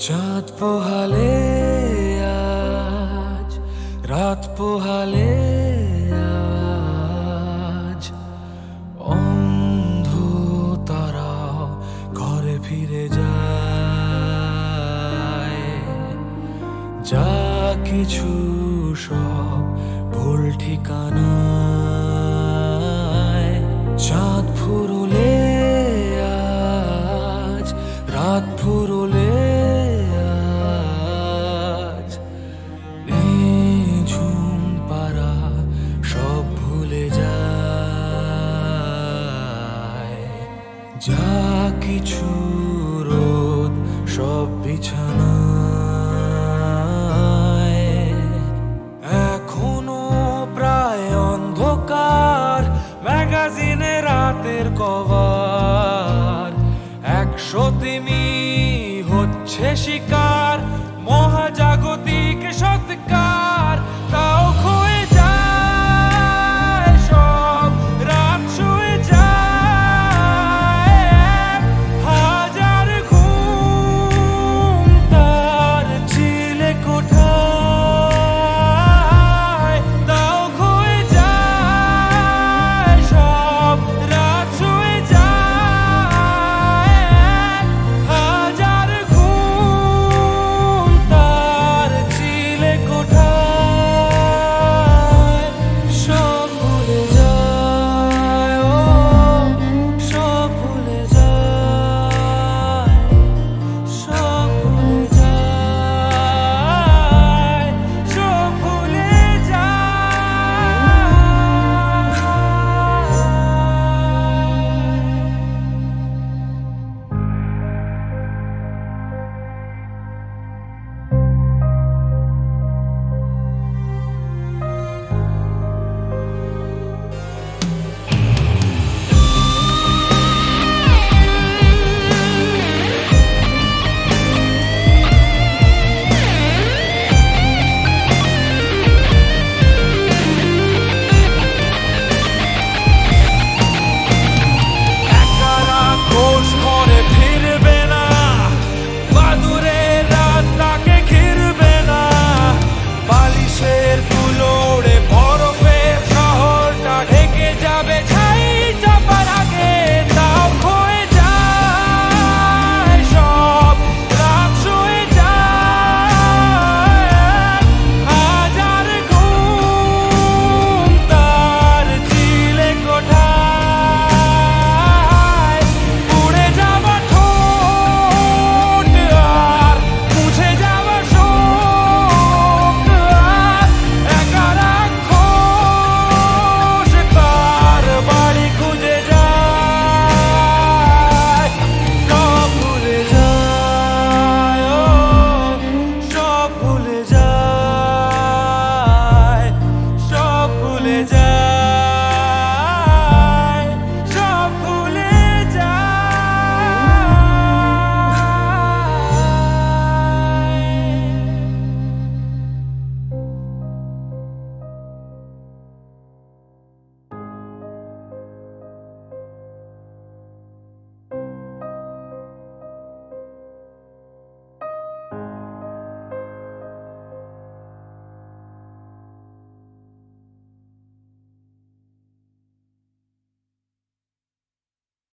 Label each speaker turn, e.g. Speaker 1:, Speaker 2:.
Speaker 1: চাঁদ পোহালে আজ, রাত পোহালে আজ, অন্ধ তারা ঘরে ফিরে যায়। যা কিছু সব ভুল ঠিকানায়। চাঁদ ফুরলে আজ, রাত ফুরলে আজ, নিঝুম পারা সব ভুলে যায়। যা কিছু রোদ সব বিছানায়। এখনো প্রায় অন্ধকার, ম্যাগাজিনে রাতের কভার। 103 হচ্ছে শিকার মহাজা